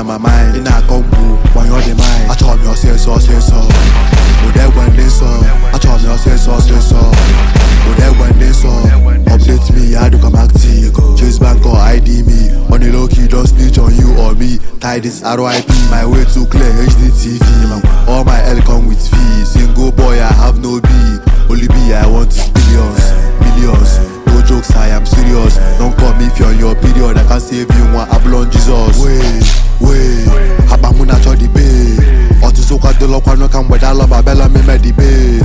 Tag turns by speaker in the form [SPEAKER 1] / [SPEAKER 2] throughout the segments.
[SPEAKER 1] my mind. In a combo, when you're the mind. I told me I'll say so. But that when they saw, I told me I'll say so. But that when they saw, update me, I do come active. Chase bank or ID me. On the low key, don't snitch on you or me. Tie this RIP, my way too clear, HDTV. All my L come with fees. Single boy, I have no B. Only B, I want is millions. No jokes, I am serious. Don't call me if you're on your period. I can save you one Ablon Jesus. Wait, Habamuna cho debate. Otusoka de lo kwano kam weda lo babela me debate.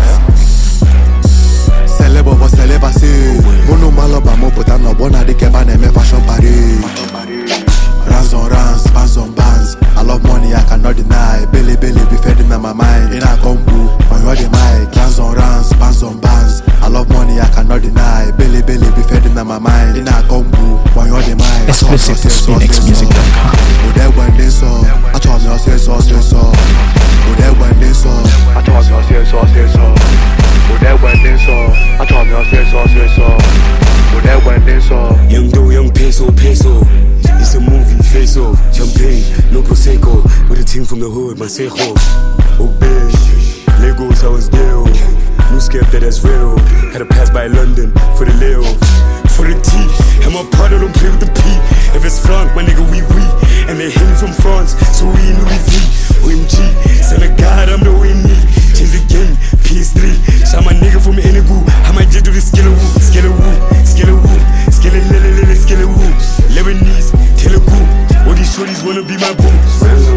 [SPEAKER 1] Celebo bo celeba se. Mono maloba mo potano bona de keba na me fashion parade. Rands on rands, bands on bands. I love money, I cannot deny. Belly be fed in my mind. In a combo, on your the mic. Rands on rands, bands on bands. I love money, I cannot deny. Belly be fed in my mind. In a combo, on your the mic.
[SPEAKER 2] Exclusive to SpinXmusic.com.
[SPEAKER 1] But that when they saw, I told me I'll say so. But that when they saw, I told me I'll say so. But that when they saw, I told me I'll say so. But that when they saw,
[SPEAKER 3] young dough, young peso. It's a movie, face off, champagne, no prosecco. With a team from the hood, Masejo. Obey, Legos, I was there. No scared that that's real. Had to pass by London for the Leo. For the T, and my partner don't play with the P. If it's Frank, my nigga, we. And they hate me from France, so we in Louis V. OMG, son of God, I'm the way me. Change the game, PS3. Shot my nigga from Enugu. I might just do the skelewu. Lebanese, Telugu. All these shorties wanna be my boo.